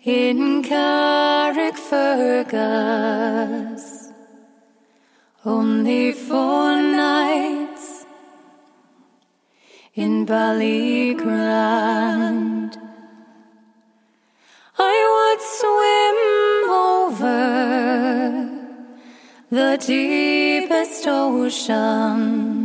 in Carrickfergus, only 4 nights in Ballygrand. I would swim over the deepest ocean